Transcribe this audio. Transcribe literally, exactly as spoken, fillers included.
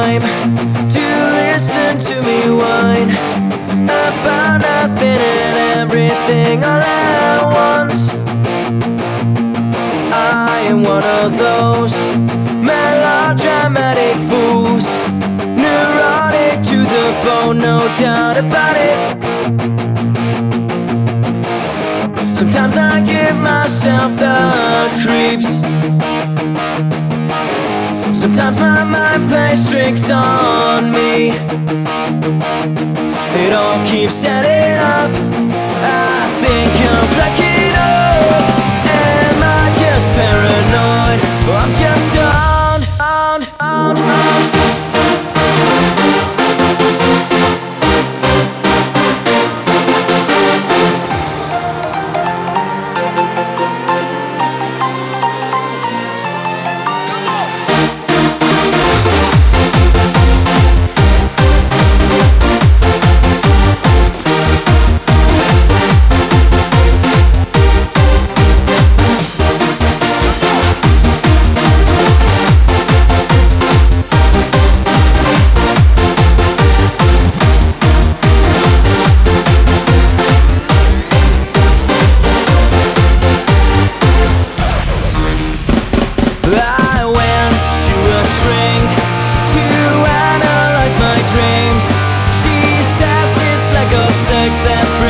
time to listen to me whine about nothing and everything all at once. I am one of those melodramatic fools, neurotic to the bone, no doubt about it. Sometimes I give myself the creeps. Sometimes my mind plays tricks on me. It all keeps adding up. I think I'm cracking up. Am I just paranoid? Or I'm just on, on, on, on. I went to a shrink to analyze my dreams. She says it's lack of sex that's